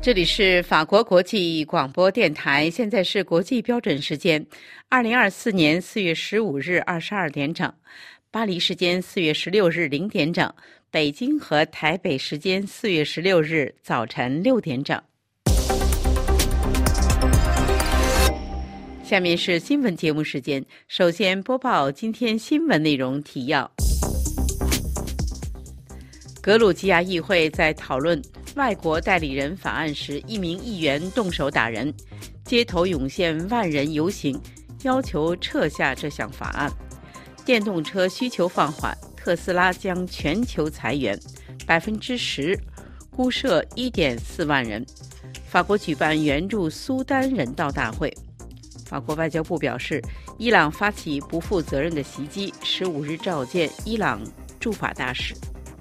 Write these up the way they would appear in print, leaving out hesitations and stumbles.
这里是法国国际广播电台，现在是国际标准时间2024年4月15日22点整，巴黎时间4月16日0点整，北京和台北时间4月16日早晨6点整。下面是新闻节目时间，首先播报今天新闻内容提要。格鲁吉亚议会在讨论外国代理人法案时，一名议员动手打人，街头涌现万人游行，要求撤下这项法案。电动车需求放缓，特斯拉将全球裁员10%，估设1.4万人。法国举办援助苏丹人道大会。法国外交部表示，伊朗发起不负责任的袭击，15日召见伊朗驻法大使。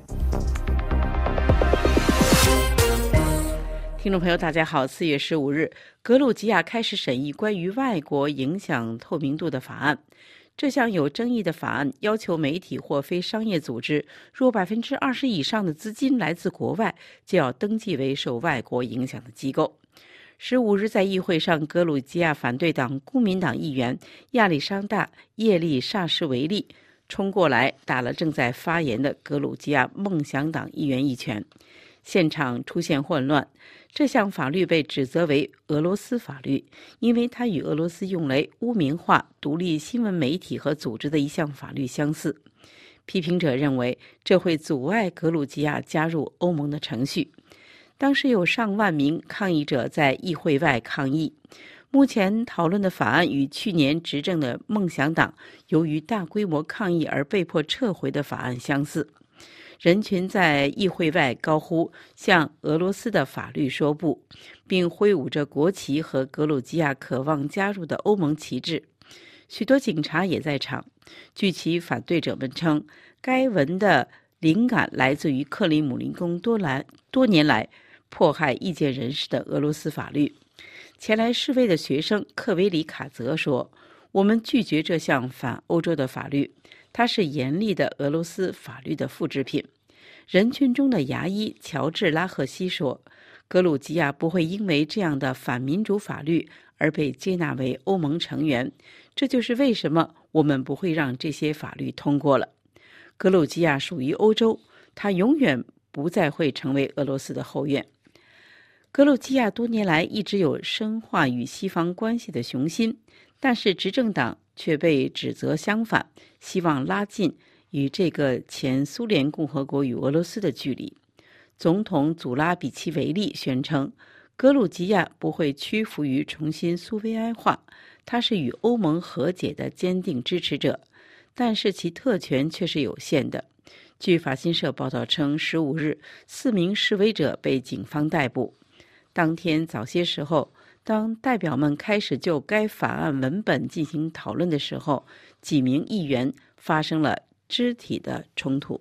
听众朋友大家好，4月15日，格鲁吉亚开始审议关于外国影响透明度的法案。这项有争议的法案要求媒体或非商业组织，若20%以上的资金来自国外，就要登记为受外国影响的机构。15日在议会上，格鲁吉亚反对党公民党议员亚历山大·叶利萨什维利冲过来打了正在发言的格鲁吉亚梦想党议员一拳，现场出现混乱。这项法律被指责为俄罗斯法律，因为它与俄罗斯用来污名化独立新闻媒体和组织的一项法律相似。批评者认为这会阻碍格鲁吉亚加入欧盟的程序。当时有上万名抗议者在议会外抗议。目前讨论的法案与去年执政的梦想党由于大规模抗议而被迫撤回的法案相似。人群在议会外高呼向俄罗斯的法律说不，并挥舞着国旗和格鲁吉亚渴望加入的欧盟旗帜。许多警察也在场。据其反对者们称，该文的灵感来自于克里姆林宫多年来迫害意见人士的俄罗斯法律。前来示威的学生克维里卡则说，我们拒绝这项反欧洲的法律，它是严厉的俄罗斯法律的复制品。人群中的牙医乔治拉赫西说，格鲁吉亚不会因为这样的反民主法律而被接纳为欧盟成员，这就是为什么我们不会让这些法律通过了。格鲁吉亚属于欧洲，它永远不再会成为俄罗斯的后院。格鲁吉亚多年来一直有深化与西方关系的雄心，但是执政党却被指责相反，希望拉近与这个前苏联共和国与俄罗斯的距离。总统祖拉比奇维利宣称，格鲁吉亚不会屈服于重新苏维埃化，他是与欧盟和解的坚定支持者，但是其特权却是有限的。据法新社报道称，15日4名示威者被警方逮捕。当天早些时候，当代表们开始就该法案文本进行讨论的时候，几名议员发生了肢体的冲突。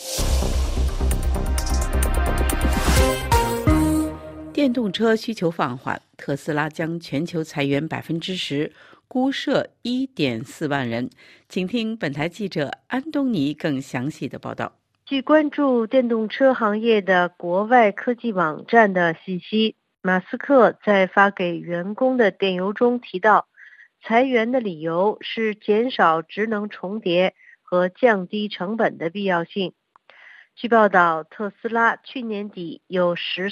电动车需求放缓，特斯拉将全球裁员10%，估设1.4万人。请听本台记者安东尼更详细的报道。 据关注电动车行业的国外科技网站的信息，马斯克在发给员工的电邮中提到，裁员的理由是减少职能重叠和降低成本的必要性。据报道，特斯拉去年底有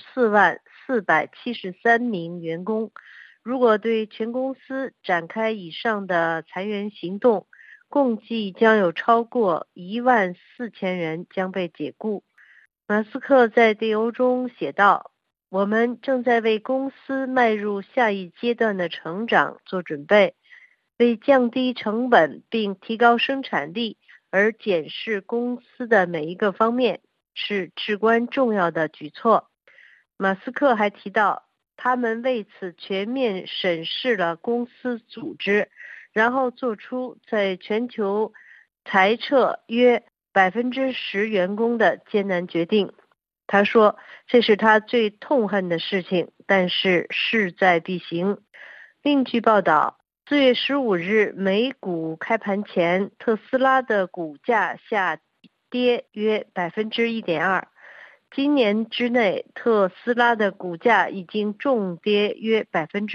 14.473名员工，如果对全公司展开以上的裁员行动，共计将有超过14000人将被解雇。马斯克在电邮中写道，我们正在为公司迈入下一阶段的成长做准备，为降低成本并提高生产力而检视公司的每一个方面是至关重要的举措。马斯克还提到，他们为此全面审视了公司组织，然后做出在全球裁撤约10%员工的艰难决定。他说，这是他最痛恨的事情，但是势在必行。另据报道，4月15日美股开盘前，特斯拉的股价下跌约1.2%。 今年之内，特斯拉的股价已经重跌约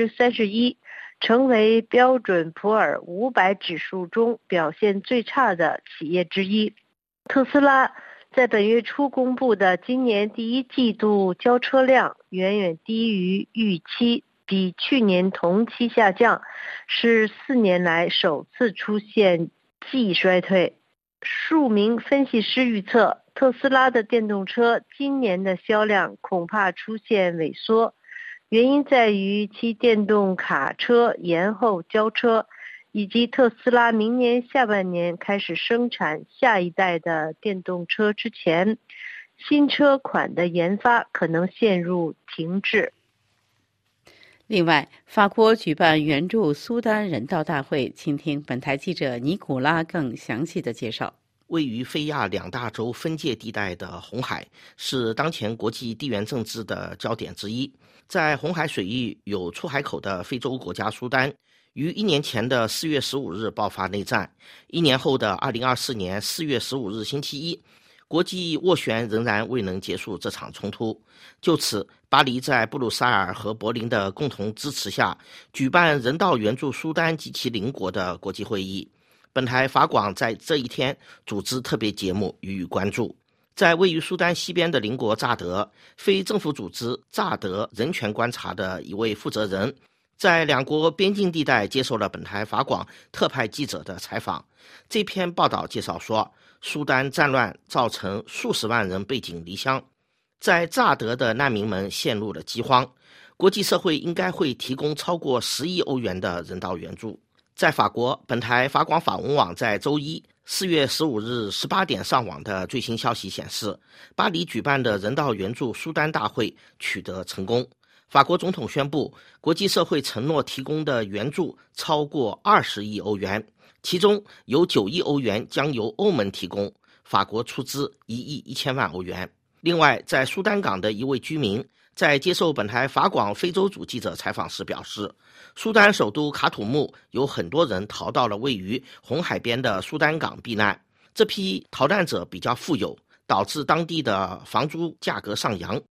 31%，成为标准普尔500指数中表现最差的企业之一。特斯拉在本月初公布的今年第一季度交车量远远低于预期，比去年同期下降，是4年来首次出现季衰退。数名分析师预测，特斯拉的电动车今年的销量恐怕出现萎缩，原因在于其电动卡车延后交车，以及特斯拉明年下半年开始生产下一代的电动车之前，新车款的研发可能陷入停滞。 另外，法国举办援助苏丹人道大会，请听本台记者尼古拉更详细的介绍。 位于非亚两大洲分界地带的红海是当前国际地缘政治的焦点之一。在红海水域有出海口的非洲国家苏丹，于1年前的4月15日爆发内战，1年后的2024年4月15日星期一，国际斡旋仍然未能结束这场冲突。就此，巴黎在布鲁塞尔和柏林的共同支持下，举办人道援助苏丹及其邻国的国际会议。本台法广在这一天组织特别节目予以关注。在位于苏丹西边的邻国乍得，非政府组织乍得人权观察的一位负责人，在两国边境地带接受了本台法广特派记者的采访。这篇报道介绍说，苏丹战乱造成数十万人背井离乡，在乍得的难民们陷入了饥荒，国际社会应该会提供超过10亿欧元的人道援助。在法国，本台法广法文网在周一4月15日18点上网的最新消息显示，巴黎举办的人道援助苏丹大会取得成功。法国总统宣布，国际社会承诺提供的援助超过20亿欧元，其中有9亿欧元将由欧盟提供，法国出资1亿1000万欧元。另外，在苏丹港的一位居民在接受本台法广非洲组记者采访时表示，苏丹首都卡土木有很多人逃到了位于红海边的苏丹港避难，这批逃难者比较富有，导致当地的房租价格上扬。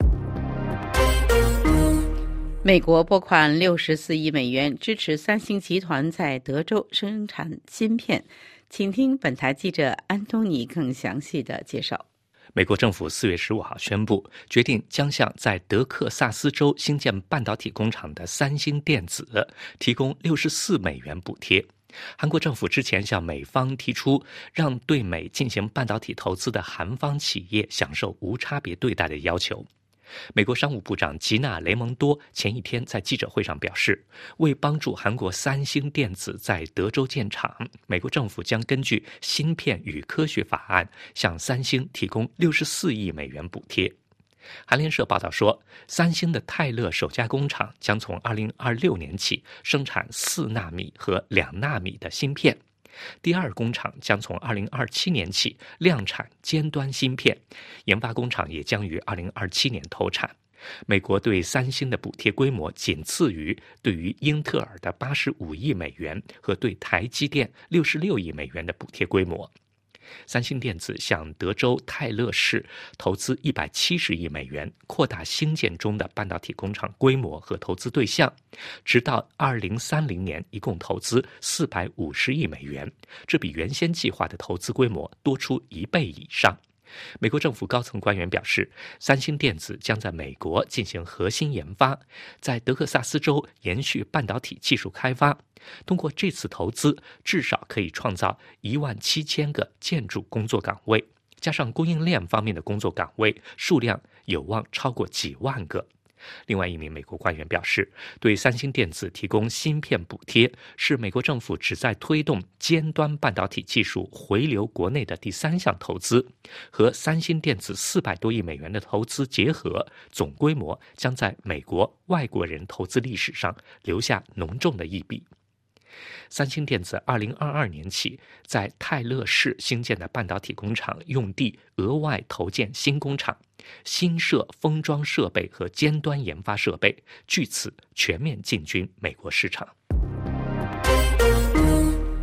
美国拨款64亿美元支持三星集团在德州生产芯片，请听本台记者安东尼更详细的介绍。 美国政府4月15号宣布，决定将向在德克萨斯州兴建半导体工厂的三星电子提供64美元补贴。韩国政府之前向美方提出，让对美进行半导体投资的韩方企业享受无差别对待的要求。美国商务部长吉娜·雷蒙多前一天在记者会上表示，为帮助韩国三星电子在德州建厂，美国政府将根据芯片与科学法案向三星提供64亿美元补贴。韩联社报道说，三星的泰勒首家工厂将从2026年起生产4纳米和2纳米的芯片，第二工厂将从2027年起量产尖端芯片，研发工厂也将于2027年投产。美国对三星的补贴规模仅次于对于英特尔的85亿美元和对台积电66亿美元的补贴规模。三星电子向德州泰勒市投资170亿美元，扩大兴建中的半导体工厂规模和投资对象，直到2030年一共投资450亿美元，这比原先计划的投资规模多出1倍以上。美国政府高层官员表示，三星电子将在美国进行核心研发，在德克萨斯州延续半导体技术开发。通过这次投资，至少可以创造17000个建筑工作岗位，加上供应链方面的工作岗位，数量有望超过几万个。另外一名美国官员表示，对三星电子提供芯片补贴是美国政府旨在推动尖端半导体技术回流国内的第3项投资，和三星电子400多亿美元的投资结合，总规模将在美国外国人投资历史上留下浓重的一笔。三星电子2022年起在泰勒市新建的半导体工厂用地额外投建新工厂，新设封装设备和尖端研发设备，据此全面进军美国市场。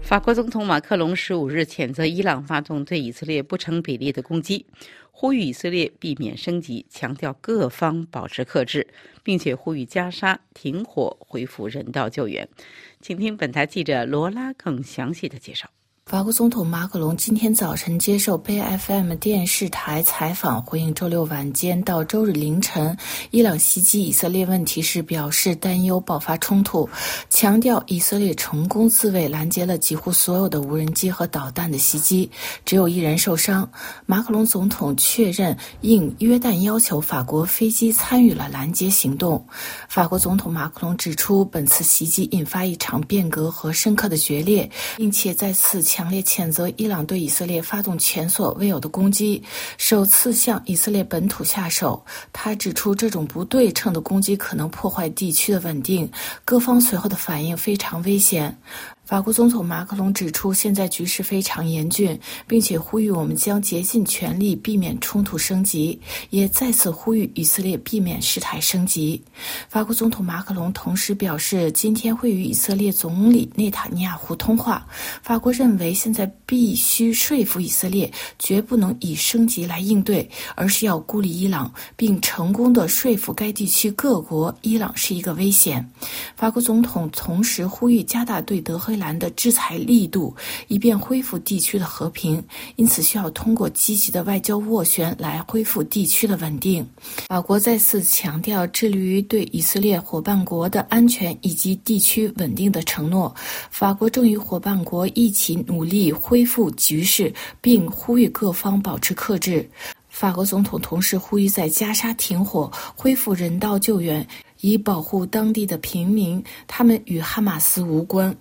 法国总统马克龙15日谴责伊朗发动对以色列不成比例的攻击，呼吁以色列避免升级，强调各方保持克制，并且呼吁加沙停火，恢复人道救援。请听本台记者罗拉更详细的介绍。 法国总统马克龙今天早晨接受贝 FM 电视台采访，回应周六晚间到周日凌晨伊朗袭击以色列问题时表示担忧爆发冲突，强调以色列成功自卫，拦截了几乎所有的无人机和导弹的袭击，只有1人受伤。马克龙总统确认应约旦要求，法国飞机参与了拦截行动。法国总统马克龙指出，本次袭击引发一场变革和深刻的决裂，并且再次强烈谴责伊朗对以色列发动前所未有的攻击，首次向以色列本土下手。他指出，这种不对称的攻击可能破坏地区的稳定，各方随后的反应非常危险。法国总统马克龙指出，现在局势非常严峻，并且呼吁我们将竭尽全力避免冲突升级，也再次呼吁以色列避免事态升级。法国总统马克龙同时表示，今天会与以色列总理内塔尼亚胡通话。法国认为现在必须说服以色列绝不能以升级来应对，而是要孤立伊朗，并成功地说服该地区各国伊朗是一个危险。法国总统同时呼吁加大对德黑兰的制裁力度，以便恢复地区的和平，因此需要通过积极的外交斡旋来恢复地区的稳定。法国再次强调致力于对以色列伙伴国的安全以及地区稳定的承诺。法国正与伙伴国一起努力恢复局势，并呼吁各方保持克制。法国总统同时呼吁在加沙停火，恢复人道救援，以保护当地的平民，他们与哈马斯无关。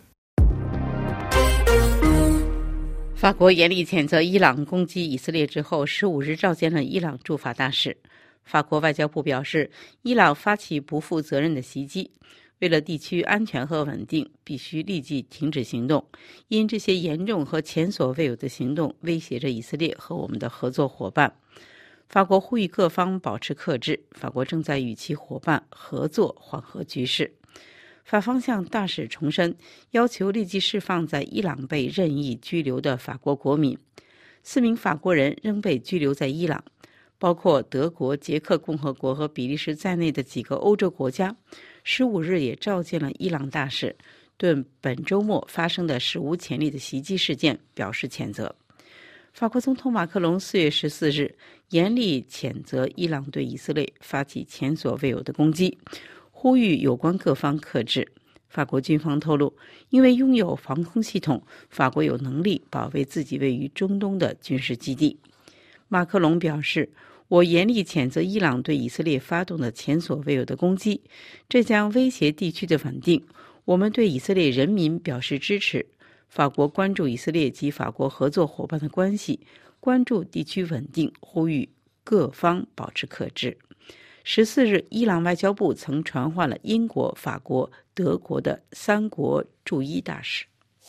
法国严厉谴责伊朗攻击以色列之后，15日召见了伊朗驻法大使。法国外交部表示，伊朗发起不负责任的袭击，为了地区安全和稳定，必须立即停止行动，因这些严重和前所未有的行动威胁着以色列和我们的合作伙伴。法国呼吁各方保持克制，法国正在与其伙伴合作缓和局势。法方向大使重申，要求立即释放在伊朗被任意拘留的法国国民。4名法国人仍被拘留在伊朗，包括德国、捷克共和国和比利时在内的几个欧洲国家15日也召见了伊朗大使，对本周末发生的史无前例的袭击事件表示谴责。法国总统马克龙4月14日严厉谴责伊朗对以色列发起前所未有的攻击，呼吁有关各方克制。法国军方透露，因为拥有防空系统，法国有能力保卫自己位于中东的军事基地。马克龙表示，我严厉谴责伊朗对以色列发动的前所未有的攻击，这将威胁地区的稳定。我们对以色列人民表示支持。法国关注以色列及法国合作伙伴的关系，关注地区稳定，呼吁各方保持克制。14日，伊朗外交部曾传唤了英国、法国、德国的3国驻伊大使。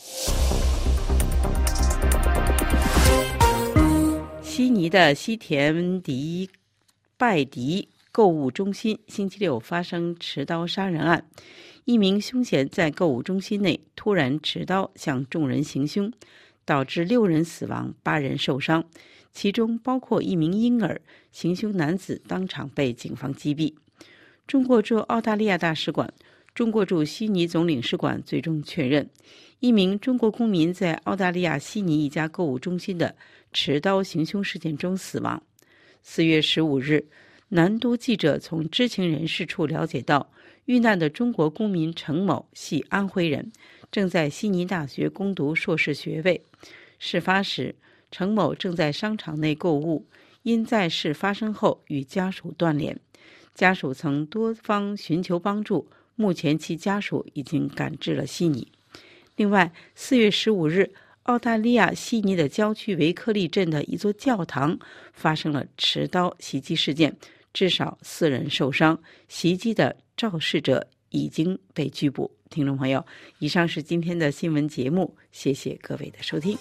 悉尼的西田迪拜迪购物中心星期六发生持刀杀人案，一名凶嫌在购物中心内突然持刀向众人行凶，导致6人死亡，8人受伤，其中包括一名婴儿。行凶男子当场被警方击毙。中国驻澳大利亚大使馆、中国驻悉尼总领事馆最终确认，一名中国公民在澳大利亚悉尼一家购物中心的持刀行凶事件中死亡。4月15日，南都记者从知情人士处了解到，遇难的中国公民程某系安徽人，正在悉尼大学攻读硕士学位。事发时，程某正在商场内购物，因在事发生后与家属断联，家属曾多方寻求帮助，目前其家属已经赶至了悉尼。另外，4月15日，澳大利亚悉尼的郊区维克利镇的一座教堂发生了持刀袭击事件，至少4人受伤，袭击的肇事者已经被拘捕。听众朋友，以上是今天的新闻节目，谢谢各位的收听。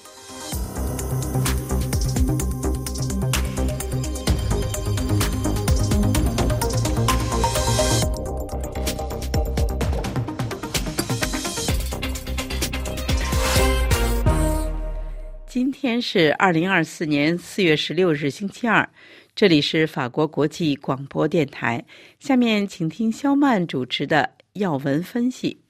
今天是2024年4月16日，星期二。这里是法国国际广播电台。下面请听肖曼主持的要闻分析。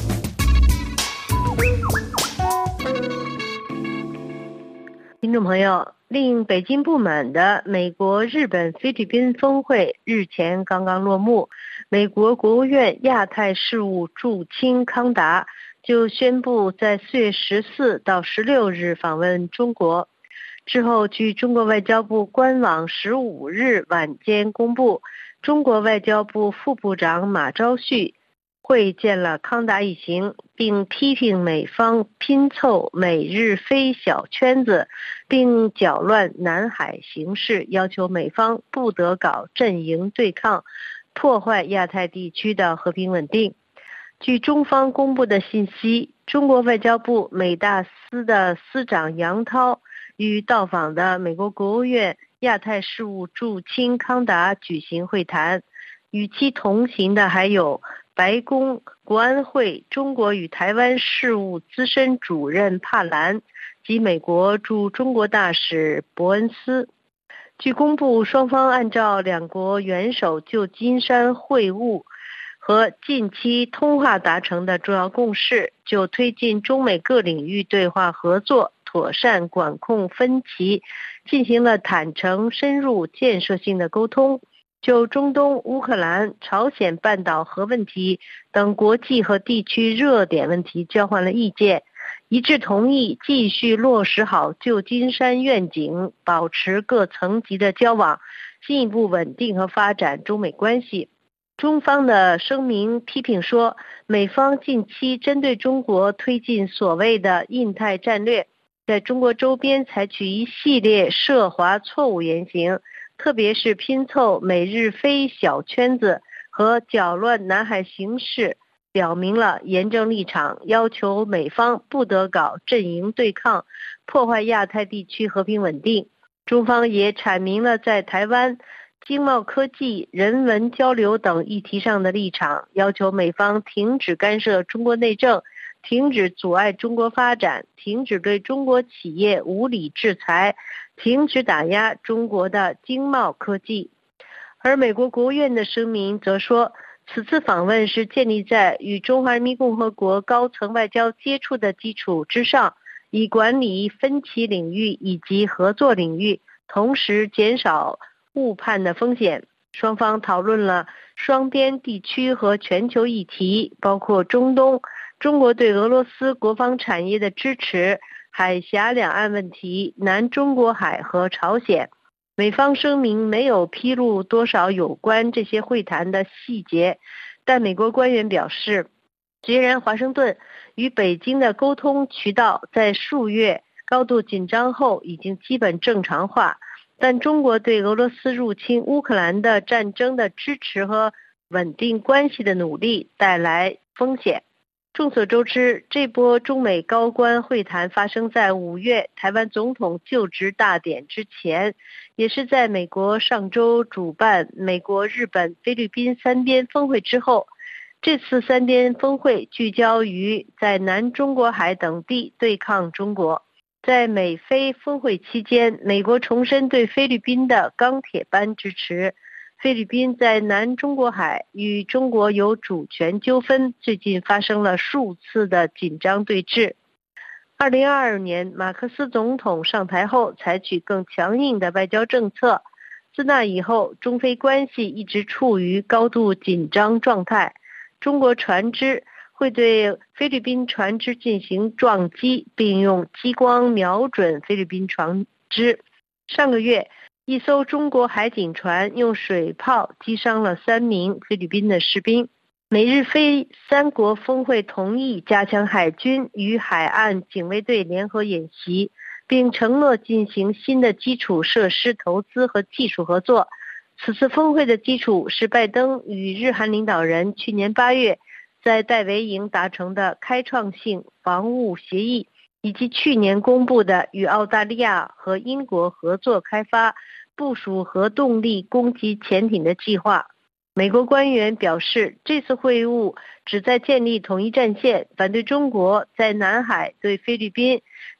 听众朋友，令北京不满的美国、日本、菲律宾峰会日前刚刚落幕，美国国务院亚太事务驻青康达就宣布在4月14到16日访问中国。之后，据中国外交部官网15日晚间公布，中国外交部副部长马朝旭会见了康达一行，并批评美方拼凑美日非小圈子，并搅乱南海形势，要求美方不得搞阵营对抗，破坏亚太地区的和平稳定。据中方公布的信息，中国外交部美大司的司长杨涛与到访的美国国务院亚太事务驻青康达举行会谈，与其同行的还有白宫国安会中国与台湾事务资深主任帕兰及美国驻中国大使伯恩斯。据公布，双方按照两国元首旧金山会晤和近期通话达成的重要共识，就推进中美各领域对话合作、妥善管控分歧进行了坦诚、深入、建设性的沟通，就中东、乌克兰、朝鲜半岛核问题等国际和地区热点问题交换了意见，一致同意继续落实好旧金山愿景，保持各层级的交往，进一步稳定和发展中美关系。中方的声明批评说，美方近期针对中国推进所谓的印太战略，在中国周边采取一系列涉华错误言行，特别是拼凑美日非小圈子和搅乱南海形势，表明了严正立场，要求美方不得搞阵营对抗，破坏亚太地区和平稳定。中方也阐明了在台湾、经贸科技、人文交流等议题上的立场，要求美方停止干涉中国内政，停止阻碍中国发展，停止对中国企业无理制裁，停止打压中国的经贸科技。而美国国务院的声明则说，此次访问是建立在与中华人民共和国高层外交接触的基础之上，以管理分歧领域以及合作领域，同时减少误判的风险。双方讨论了双边地区和全球议题，包括中东、中国对俄罗斯国防产业的支持、海峡两岸问题、南中国海和朝鲜。美方声明没有披露多少有关这些会谈的细节，但美国官员表示，虽然华盛顿与北京的沟通渠道在数月高度紧张后已经基本正常化，但中国对俄罗斯入侵乌克兰的战争的支持和稳定关系的努力带来风险。众所周知，这波中美高官会谈发生在5月台湾总统就职大典之前，也是在美国上周主办美国、日本、菲律宾三边峰会之后。这次三边峰会聚焦于在南中国海等地对抗中国。在美菲峰会期间，美国重申对菲律宾的钢铁般支持。菲律宾在南中国海与中国有主权纠纷，最近发生了数次的紧张对峙。2022年，马克思总统上台后采取更强硬的外交政策，自那以后，中菲关系一直处于高度紧张状态。中国船只会对菲律宾船只进行撞击，并用激光瞄准菲律宾船只。上个月，一艘中国海警船用水炮击伤了3名菲律宾的士兵。美日菲三国峰会同意加强海军与海岸警卫队联合演习，并承诺进行新的基础设施投资和技术合作。此次峰会的基础是拜登与日韩领导人去年8月在戴维营达成的开创性防务协议，以及去年公布的与澳大利亚和英国合作开发部署核动力攻击潜艇的计划。美国官员表示，这次会晤旨在建立统一战线，反对中国在南海对菲律宾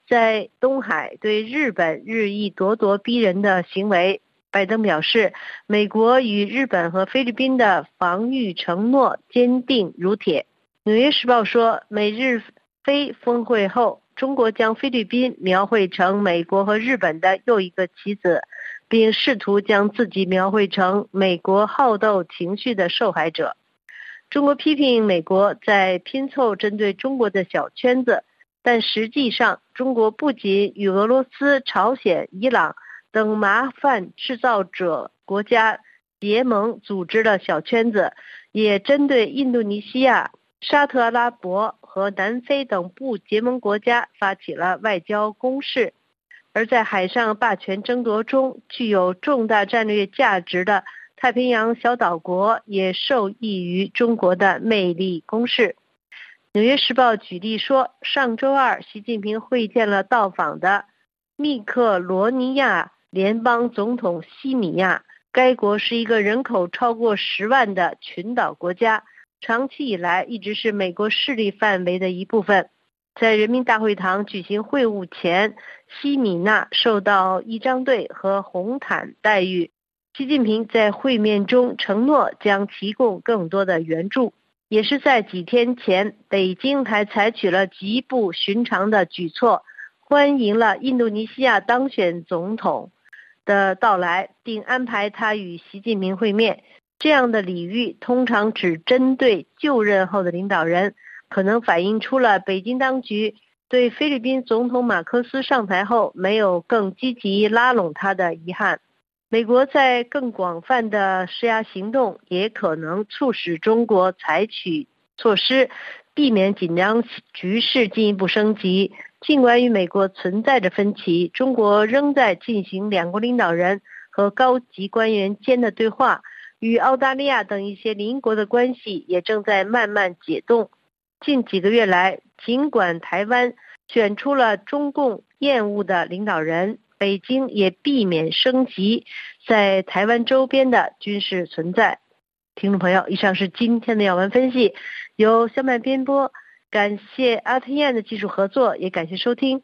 在东海对日本日益咄咄逼人的行为。拜登表示，美国与日本和菲律宾的防御承诺坚定如铁。纽约时报说，美日菲峰会后，中国将菲律宾描绘成美国和日本的又一个棋子，并试图将自己描绘成美国好斗情绪的受害者。中国批评美国在拼凑针对中国的小圈子，但实际上，中国不仅与俄罗斯、朝鲜、伊朗等麻烦制造者国家结盟组织了小圈子，也针对印度尼西亚、沙特阿拉伯和南非等不结盟国家发起了外交攻势。而在海上霸权争夺中具有重大战略价值的太平洋小岛国也受益于中国的魅力攻势。纽约时报举例说，上周二习近平会见了到访的密克罗尼亚联邦总统西米亚。该国是一个人口超过10万的群岛国家，长期以来一直是美国势力范围的一部分。在人民大会堂举行会晤前，西米纳受到仪仗队和红毯待遇。习近平在会面中承诺将提供更多的援助。也是在几天前，北京还采取了极不寻常的举措，欢迎了印度尼西亚当选总统的到来，并安排他与习近平会面。这样的礼遇通常只针对就任后的领导人，可能反映出了北京当局对菲律宾总统马科斯上台后没有更积极拉拢他的遗憾。美国在更广泛的施压行动也可能促使中国采取措施，避免紧张局势进一步升级。尽管与美国存在着分歧，中国仍在进行两国领导人和高级官员间的对话，与澳大利亚等一些邻国的关系也正在慢慢解冻。近几个月来，尽管台湾选出了中共厌恶的领导人，北京也避免升级在台湾周边的军事存在。听众朋友，以上是今天的要闻分析，由小麦编播，感谢阿特燕的技术合作，也感谢收听。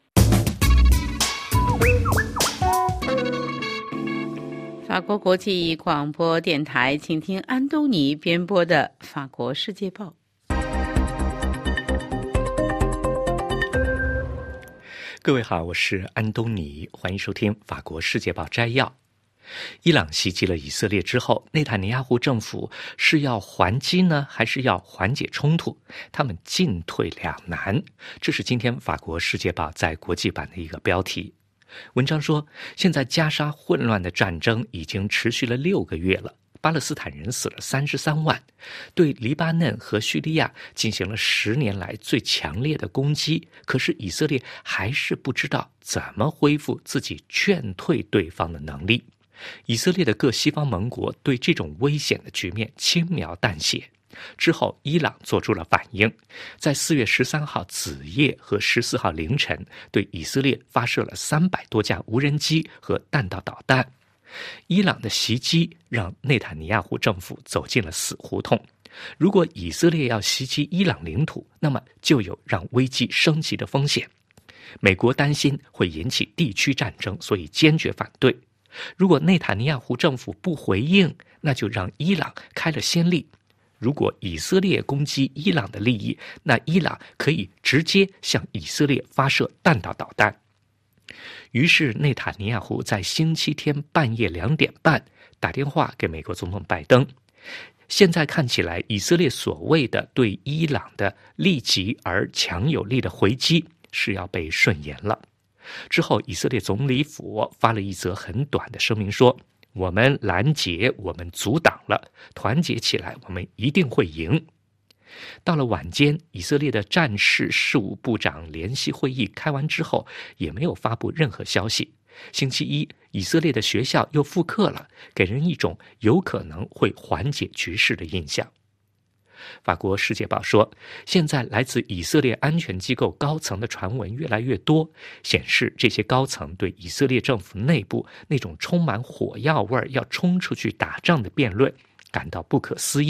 法国国际广播电台，请听安东尼编播的《法国世界报》。 各位好，我是安东尼，欢迎收听《法国世界报》摘要。伊朗袭击了以色列之后，内塔尼亚胡政府是要还击呢，还是要缓解冲突？他们进退两难。这是今天《法国世界报》在国际版的一个标题。文章说，现在加沙混乱的战争已经持续了6个月了，巴勒斯坦人死了33万，对黎巴嫩和叙利亚进行了10年来最强烈的攻击，可是以色列还是不知道怎么恢复自己劝退对方的能力。以色列的各西方盟国对这种危险的局面轻描淡写。之后，伊朗做出了反应，在4月13号子夜和14号凌晨，对以色列发射了300多架无人机和弹道导弹。伊朗的袭击让内塔尼亚胡政府走进了死胡同。如果以色列要袭击伊朗领土，那么就有让危机升级的风险。美国担心会引起地区战争，所以坚决反对。如果内塔尼亚胡政府不回应，那就让伊朗开了先例。如果以色列攻击伊朗的利益，那伊朗可以直接向以色列发射弹道导弹。于是内塔尼亚胡在星期天半夜2点半打电话给美国总统拜登。现在看起来，以色列所谓的对伊朗的立即而强有力的回击是要被顺延了。之后，以色列总理府发了一则很短的声明说，我们拦截，我们阻挡了，团结起来，我们一定会赢。到了晚间，以色列的战事事务部长联席会议开完之后，也没有发布任何消息。星期一，以色列的学校又复课了，给人一种有可能会缓解局势的印象。法国《世界报》说，现在来自以色列安全机构高层的传闻越来越多，显示这些高层对以色列政府内部那种充满火药味要冲出去打仗的辩论感到不可思议。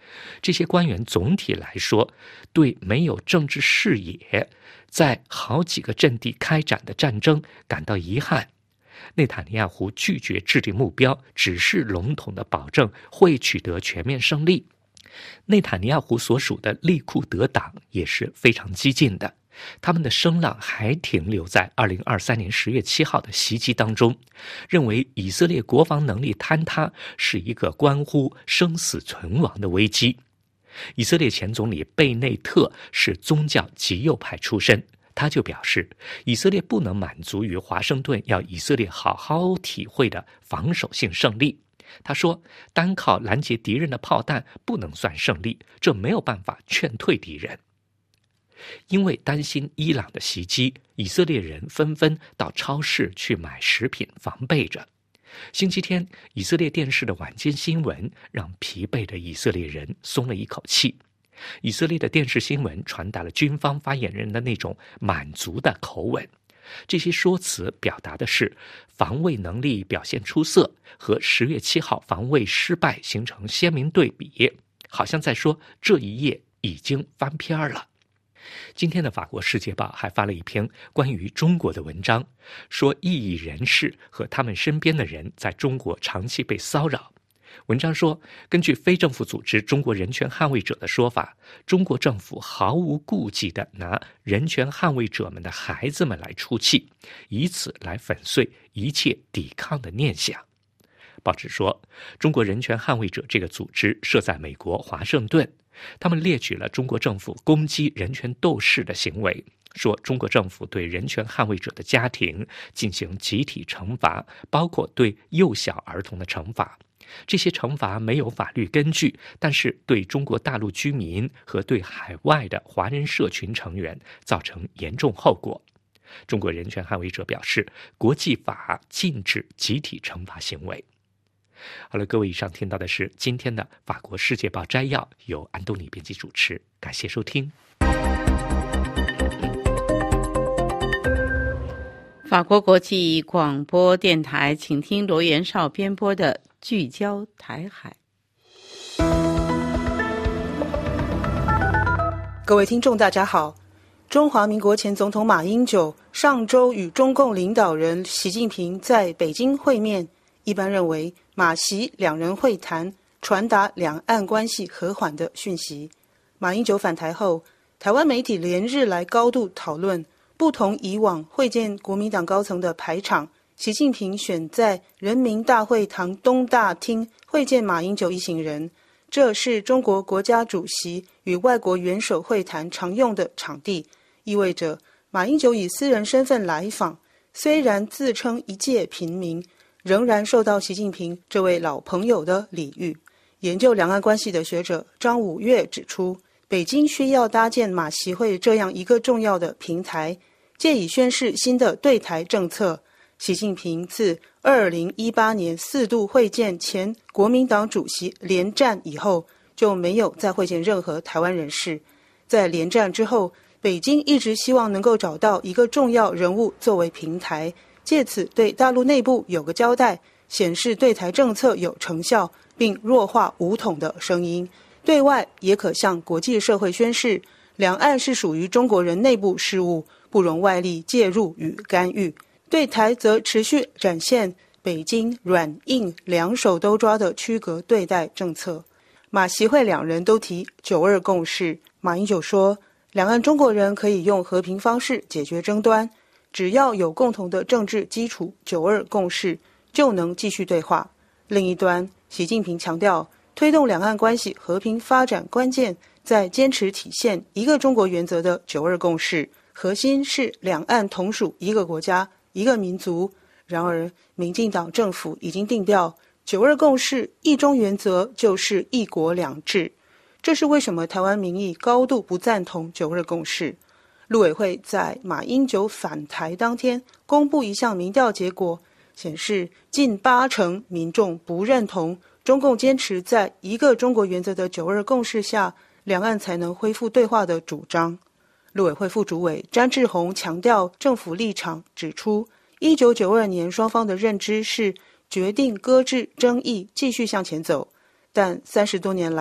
这些官员总体来说对没有政治视野，在好几个阵地开展的战争感到遗憾。内塔尼亚胡拒绝制定目标，只是笼统的保证会取得全面胜利。内塔尼亚胡所属的利库德党也是非常激进的，他们的声浪还停留在2023年10月7号的袭击当中，认为以色列国防能力坍塌是一个关乎生死存亡的危机。以色列前总理贝内特是宗教极右派出身，他就表示，以色列不能满足于华盛顿要以色列好好体会的防守性胜利。他说，单靠拦截敌人的炮弹不能算胜利，这没有办法劝退敌人。因为担心伊朗的袭击，以色列人纷纷到超市去买食品防备着。星期天，以色列电视的晚间新闻让疲惫的以色列人松了一口气。以色列的电视新闻传达了军方发言人的那种满足的口吻，这些说辞表达的是防卫能力表现出色，和10月7号防卫失败形成鲜明对比，好像在说这一页已经翻篇了。今天的法国《世界报》还发了一篇关于中国的文章，说异议人士和他们身边的人在中国长期被骚扰。文章说，根据非政府组织中国人权捍卫者的说法，中国政府毫无顾忌地拿人权捍卫者们的孩子们来出气，以此来粉碎一切抵抗的念想。报纸说，中国人权捍卫者这个组织设在美国华盛顿，他们列举了中国政府攻击人权斗士的行为，说中国政府对人权捍卫者的家庭进行集体惩罚，包括对幼小儿童的惩罚。这些惩罚没有法律根据，但是对中国大陆居民和对海外的华人社群成员造成严重后果。中国人权捍卫者表示，国际法禁止集体惩罚行为。好了，各位，以上听到的是今天的法国世界报摘要，由安东尼编辑主持，感谢收听。 法国国际广播电台，请听罗元绍编播的聚焦台海。 各位听众大家好，中华民国前总统马英九上周与中共领导人习近平在北京会面，一般认为马习两人会谈传达两岸关系和缓的讯息。马英九返台后，台湾媒体连日来高度讨论，不同以往会见国民党高层的排场，习近平选在人民大会堂东大厅会见马英九一行人，这是中国国家主席与外国元首会谈常用的场地，意味着马英九以私人身份来访，虽然自称一介平民，仍然受到习近平这位老朋友的礼遇。研究两岸关系的学者张武岳指出，北京需要搭建马习会这样一个重要的平台，借以宣示新的对台政策。习近平自2018年4度会见前国民党主席连战以后，就没有再会见任何台湾人士。在连战之后，北京一直希望能够找到一个重要人物作为平台，借此对大陆内部有个交代，显示对台政策有成效，并弱化武统的声音。对外也可向国际社会宣示，两岸是属于中国人内部事务，不容外力介入与干预。对台则持续展现北京软硬两手都抓的区隔对待政策。马习会两人都提9·2共识，马英九说，两岸中国人可以用和平方式解决争端，只要有共同的政治基础，9·2共识就能继续对话。另一端，习近平强调，推动两岸关系和平发展关键在坚持体现一个中国原则的9·2共识，核心是两岸同属一个国家一个民族。然而民进党政府已经定调9·2共识一中原则就是一国两制，这是为什么台湾民意高度不赞同9·2共识。陆委会在马英九返台当天公布一项民调结果，显示近80%民众不认同中共坚持在一个中国原则的9·2共识下，两岸才能恢复对话的主张。陆委会副主委詹志宏强调政府立场，指出1992年双方的认知是决定搁置争议，继续向前走，但30多年来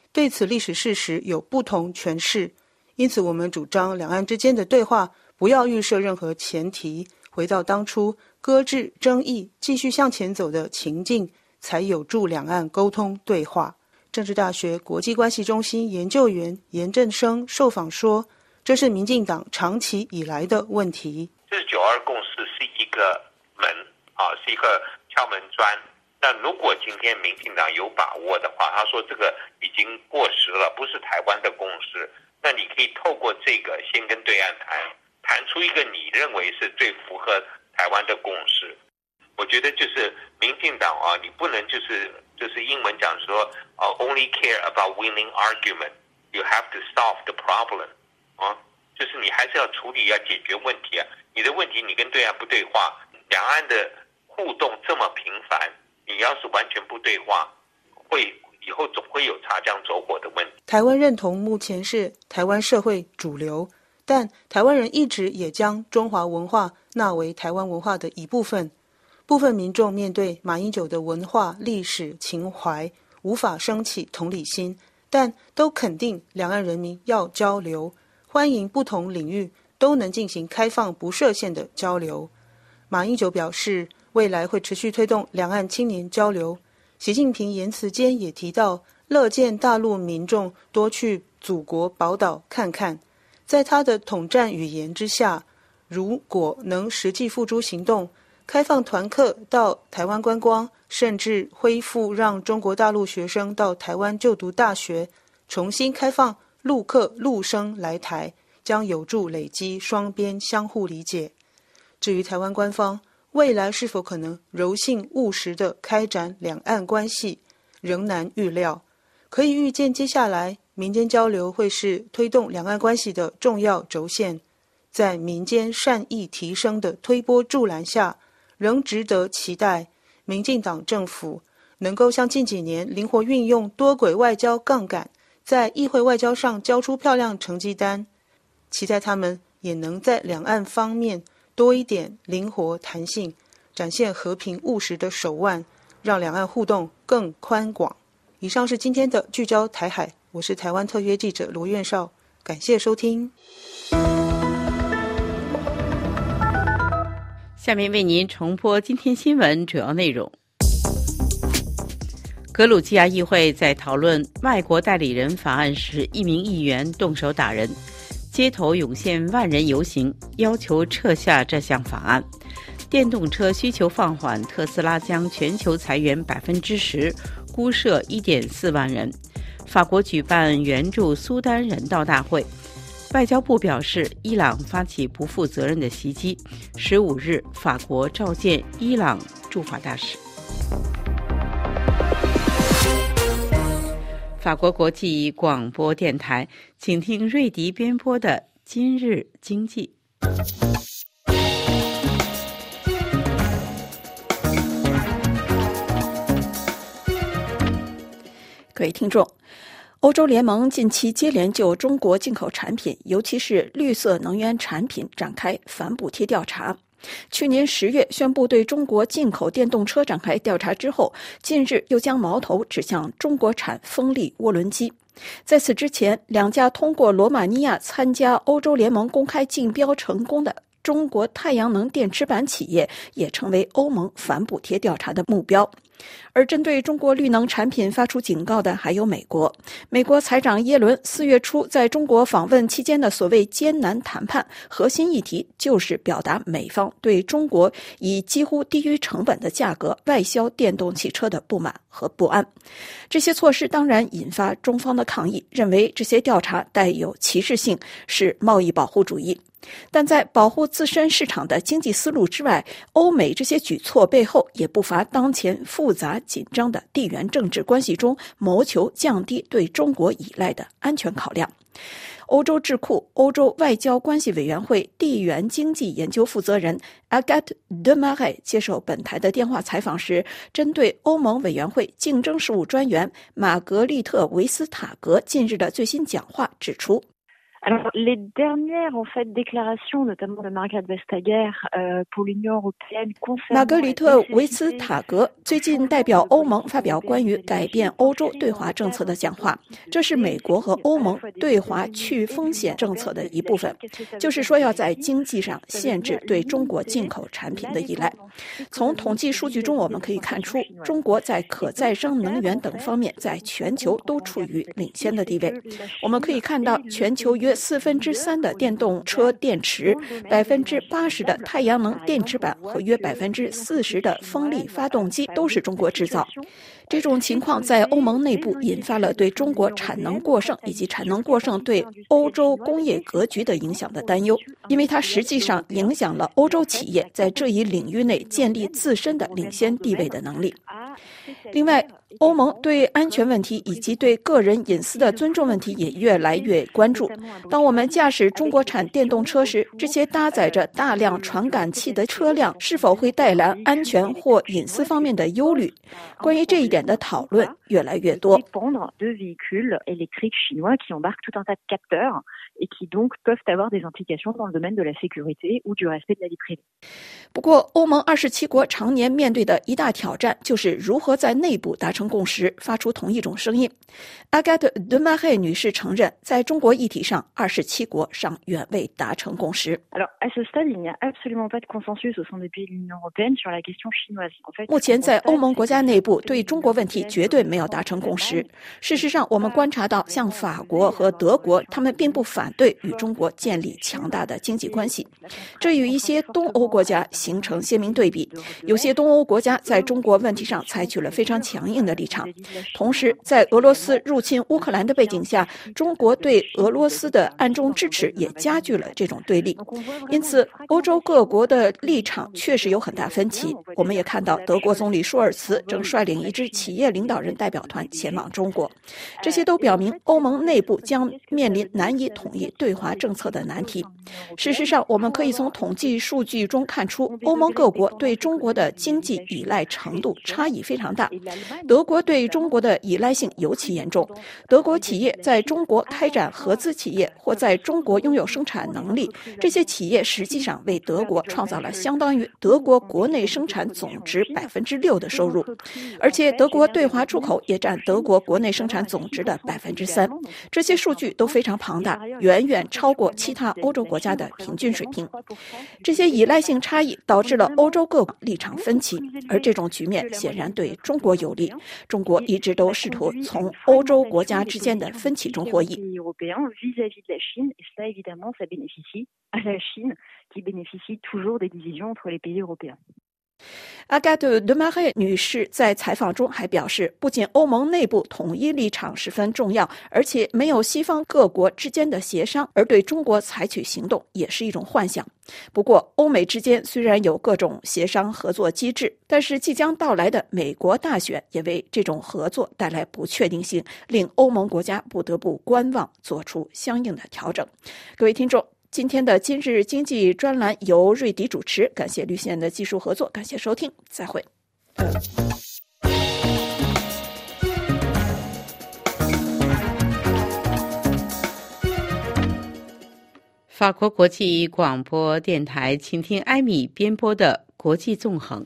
对此历史事实有不同诠释，因此我们主张两岸之间的对话不要预设任何前提，回到当初搁置争议继续向前走的情境，才有助两岸沟通对话。政治大学国际关系中心研究员严振声受访说，这是民进党长期以来的问题。 就是9·2共识是一个门是一个敲门砖。那如果今天民进党有把握的话，他说这个已经过时了，不是台湾的共识，那你可以透过这个先跟对岸谈出一个你认为是最符合台湾的共识。我觉得就是民进党你不能就是英文讲说only care about winning argument, you have to solve the problem 就是你还是要处理要解决问题你的问题你跟对岸不对话，两岸的互动这么频繁，你要是完全不对话，以后总会有擦枪走火的问题。 台湾认同目前是台湾社会主流，但台湾人一直也将中华文化纳为台湾文化的一部分。部分民众面对马英九的文化历史情怀无法升起同理心，但都肯定两岸人民要交流，欢迎不同领域都能进行开放不设限的交流。马英九表示，未来会持续推动两岸青年交流。习近平言辞间也提到，乐见大陆民众多去祖国宝岛看看。在他的统战语言之下，如果能实际付诸行动，开放团客到台湾观光，甚至恢复让中国大陆学生到台湾就读大学，重新开放陆客陆生来台，将有助累积双边相互理解。至于台湾官方未来是否可能柔性务实地开展两岸关系，仍难预料。可以预见接下来民间交流会是推动两岸关系的重要轴线，在民间善意提升的推波助澜下，仍值得期待民进党政府能够像近几年灵活运用多轨外交杠杆，在议会外交上交出漂亮成绩单，期待他们也能在两岸方面多一点灵活弹性，展现和平务实的手腕，让两岸互动更宽广。以上是今天的聚焦台海，我是台湾特约记者罗院绍，感谢收听。 下面为您重播今天新闻主要内容。格鲁吉亚议会在讨论外国代理人法案时，一名议员动手打人，街头涌现万人游行，要求撤下这项法案。电动车需求放缓，特斯拉将全球裁员10%，估设1.4万人。法国举办援助苏丹人道大会。外交部表示，伊朗发起不负责任的袭击。15日，法国召见伊朗驻法大使。法国国际广播电台，请听瑞迪编播的《今日经济》。 各位听众，欧洲联盟近期接连就中国进口产品，尤其是绿色能源产品展开反补贴调查。去年10月宣布对中国进口电动车展开调查之后，近日又将矛头指向中国产风力涡轮机。在此之前，两家通过罗马尼亚参加欧洲联盟公开竞标成功的中国太阳能电池板企业也成为欧盟反补贴调查的目标。而针对中国绿能产品发出警告的还有美国。美国财长耶伦4月初在中国访问期间的所谓艰难谈判，核心议题就是表达美方对中国以几乎低于成本的价格外销电动汽车的不满和不安。这些措施当然引发中方的抗议，认为这些调查带有歧视性，是贸易保护主义。但在保护自身市场的经济思路之外，欧美这些举措背后也不乏当前复杂紧张的地缘政治关系中谋求降低对中国依赖的安全考量。欧洲智库欧洲外交关系委员会地缘经济研究负责人 Agathe Demaret 接受本台的电话采访时，针对欧盟委员会竞争事务专员玛格丽特·维斯塔格近日的最新讲话指出， Alors, les dernières en fait déclarations, notamment de Margrethe Vestager pour l'Union européenne concernant 玛格丽特·维斯塔格最近代表欧盟发表关于改变欧洲对华政策的讲话，这是美国和欧盟对华去风险政策的一部分，就是说要在经济上限制对中国进口产品的依赖。从统计数据中我们可以看出，中国在可再生能源等方面在全球都处于领先的地位。我们可以看到，全球约3%的电动车电池，80%的太阳能电池板和约40%的风力发动机都是中国制造。这种情况在欧盟内部引发了对中国产能过剩以及产能过剩对欧洲工业格局的影响的担忧，因为它实际上影响了欧洲企业在这一领域内建立自身的领先地位的能力。另外，欧盟对安全问题以及对个人隐私的尊重问题也越来越关注。当我们驾驶中国产电动车时，这些搭载着大量传感器的车辆是否会带来安全或隐私方面的忧虑？关于这一点的讨论越来越多。不过，欧盟27国常年面对的一大挑战就是如何在内部达成共识，发出同一种声音。阿盖特·德马黑女士承认，在中国议题上，27国尚远未达成共识。目前，在欧盟国家内部对中国问题绝对没有达成共识。事实上，我们观察到，像法国和德国，他们并不反对与中国建立强大的经济关系。这与一些东欧国家形成鲜明对比。有些东欧国家在中国问题上采取了非常强硬的立场。同时，在俄罗斯入侵乌克兰的背景下，中国对俄罗斯的暗中支持也加剧了这种对立。因此，欧洲各国的立场确实有很大分歧。我们也看到，德国总理舒尔茨正率领一支企业领导人代表团前往中国。这些都表明，欧盟内部将面临难以统一对华政策的难题。事实上，我们可以从统计数据中看出，欧盟各国对中国的经济依赖程度差异非常大。德国对中国的依赖性尤其严重，德国企业在中国开展合资企业或在中国拥有生产能力，这些企业实际上为德国创造了相当于德国国内生产总值6%的收入，而且德国对华出口也占德国国内生产总值的3%。这些数据都非常庞大，远远超过其他欧洲国家的平均水平。这些依赖性差异导致了欧洲各国立场分歧，而这种局面显然对中国有利。中国一直都试图从欧洲国家之间的分歧中获益。阿盖特·德马黑女士在采访中还表示，不仅欧盟内部统一立场十分重要，而且没有西方各国之间的协商，而对中国采取行动也是一种幻想。不过，欧美之间虽然有各种协商合作机制，但是即将到来的美国大选也为这种合作带来不确定性，令欧盟国家不得不观望，做出相应的调整。各位听众，今天的今日经济专栏由瑞迪主持，感谢绿线的技术合作，感谢收听，再会。 法国国际广播电台，请听艾米编播的国际纵横。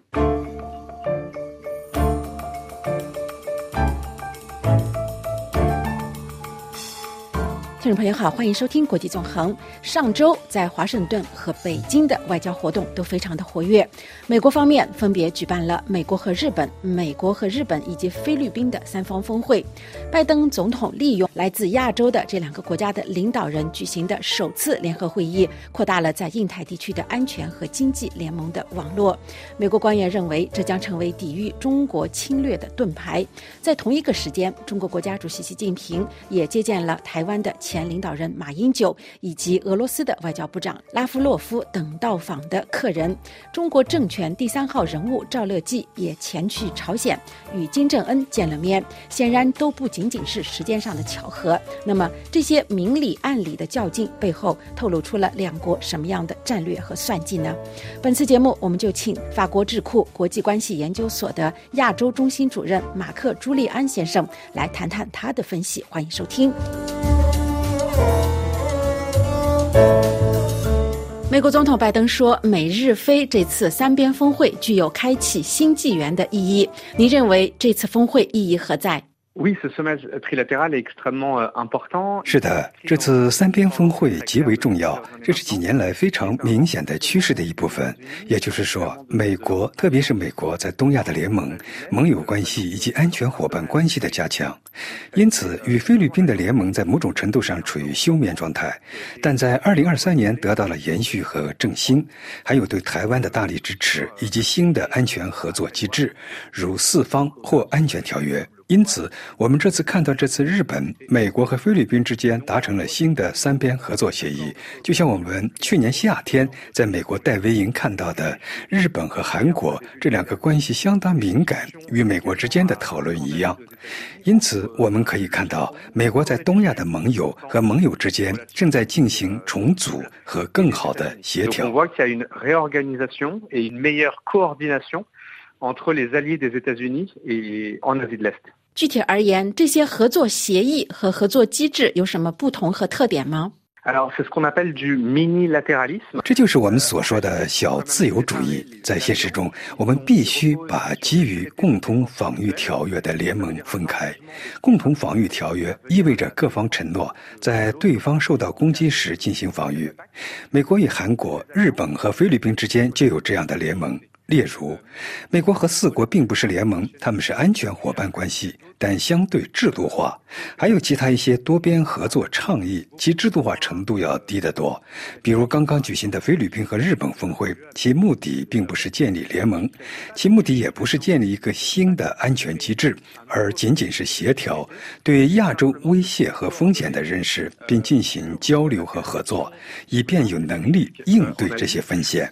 听众朋友好，欢迎收听国际纵横。上周在华盛顿和北京的外交活动都非常的活跃。美国方面分别举办了美国和日本以及菲律宾的3方峰会。拜登总统利用来自亚洲的这2个国家的领导人举行的首次联合会议，扩大了在印太地区的安全和经济联盟的网络。美国官员认为，这将成为抵御中国侵略的盾牌。在同一个时间，中国国家主席习近平也接见了台湾的前领导人马英九以及俄罗斯的外交部长拉夫洛夫等到访的客人。中国政权第3号人物赵乐际也前去朝鲜与金正恩见了面，显然都不仅仅是时间上的巧合。那么这些明里暗里的较劲背后透露出了2国什么样的战略和算计呢？本次节目我们就请法国智库国际关系研究所的亚洲中心主任马克·朱利安先生来谈谈他的分析，欢迎收听。 美国总统拜登说，美日菲这次三边峰会具有开启新纪元的意义。您认为这次峰会意义何在？ 是的，这次三边峰会极为重要，这是几年来非常明显的趋势的一部分。也就是说，美国，特别是美国在东亚的联盟、盟友关系以及安全伙伴关系的加强。因此，与菲律宾的联盟在某种程度上处于休眠状态，但在2023年得到了延续和振兴，还有对台湾的大力支持，以及新的安全合作机制，如四方或安全条约。因此，我们这次看到这次日本、美国和菲律宾之间达成了新的三边合作协议，就像我们去年夏天在美国戴维营看到的日本和韩国这两个关系相当敏感与美国之间的讨论一样。因此，我们可以看到美国在东亚的盟友和盟友之间正在进行重组和更好的协调。 具体而言，这些合作协议和合作机制有什么不同和特点吗？ 这就是我们所说的小自由主义。在现实中，我们必须把基于共同防御条约的联盟分开。共同防御条约意味着各方承诺在对方受到攻击时进行防御。美国与韩国、日本和菲律宾之间就有这样的联盟。例如，美国和四国并不是联盟，他们是安全伙伴关系，但相对制度化。还有其他一些多边合作倡议，其制度化程度要低得多。比如刚刚举行的菲律宾和日本峰会，其目的并不是建立联盟，其目的也不是建立一个新的安全机制，而仅仅是协调对亚洲威胁和风险的认识，并进行交流和合作，以便有能力应对这些风险。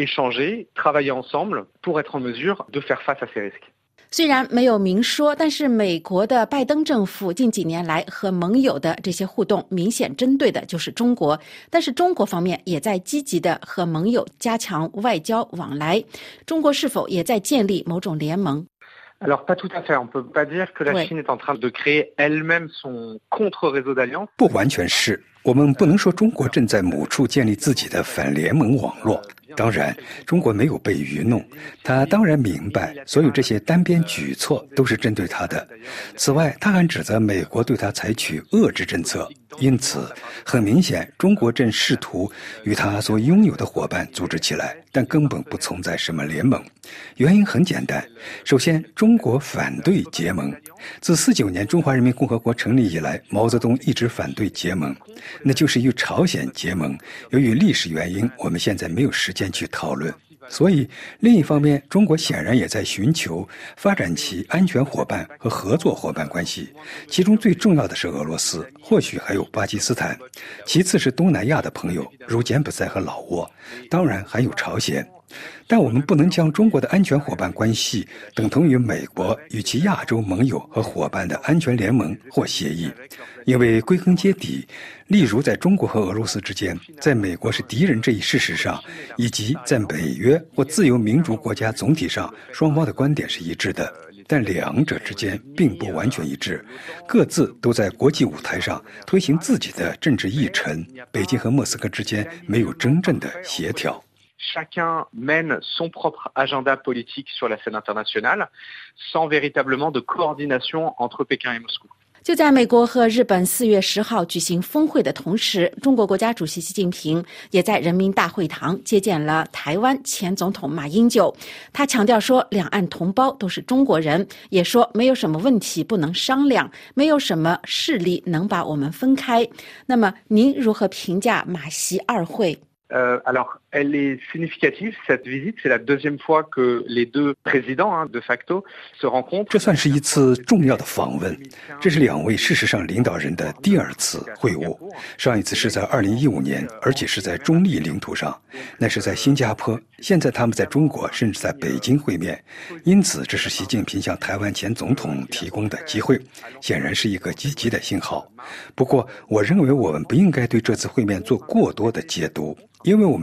虽然没有明说，但是美国的拜登政府近几年来和盟友的这些互动明显针对的就是中国，但是中国方面也在积极的和盟友加强外交往来。中国是否也在建立某种联盟 ？Alors pas tout à fait, on peut pas dire que la Chine est en train de créer elle-même son contre-réseau d'alliance. 不完全是，我们不能说中国正在某处建立自己的反联盟网络。当然，中国没有被愚弄，他当然明白所有这些单边举措都是针对他的。此外，他还指责美国对他采取遏制政策。因此，很明显，中国正试图与他所拥有的伙伴组织起来，但根本不存在什么联盟。原因很简单，首先，中国反对结盟。自49年中华人民共和国成立以来，毛泽东一直反对结盟，那就是与朝鲜结盟。由于历史原因，我们现在没有时间去讨论。所以，另一方面，中国显然也在寻求发展其安全伙伴和合作伙伴关系，其中最重要的是俄罗斯，或许还有巴基斯坦，其次是东南亚的朋友，如柬埔寨和老挝，当然还有朝鲜。但我们不能将中国的安全伙伴关系等同于美国与其亚洲盟友和伙伴的安全联盟或协议，因为归根结底，例如在中国和俄罗斯之间，在美国是敌人这一事实上，以及在北约或自由民主国家总体上，双方的观点是一致的，但两者之间并不完全一致，各自都在国际舞台上推行自己的政治议程，北京和莫斯科之间没有真正的协调。 Chacun mène son propre agenda politique sur la scène internationale, sans véritablement de coordination entre Pékin et Moscou. 就在美国和日本4月10号举行峰会的同时，中国国家主席习近平也在人民大会堂接见了台湾前总统马英九。他强调说，两岸同胞都是中国人，也说没有什么问题不能商量，没有什么势力能把我们分开。那么您如何评价马习二会 ？Alors, elle est significative, cette visite. C'est la deuxième fois que les deux présidents, de facto, se rencontrent. 这算是一次重要的访问，这是两位事实上领导人的第二次会晤。上一次是在2015年，而且是在中立领土上，那是在新加坡。现在他们在中国，甚至在北京会面，因此这是习近平向台湾前总统提供的机会，显然是一个积极的信号。不过，我认为我们不应该对这次会面做过多的解读。因为我们必须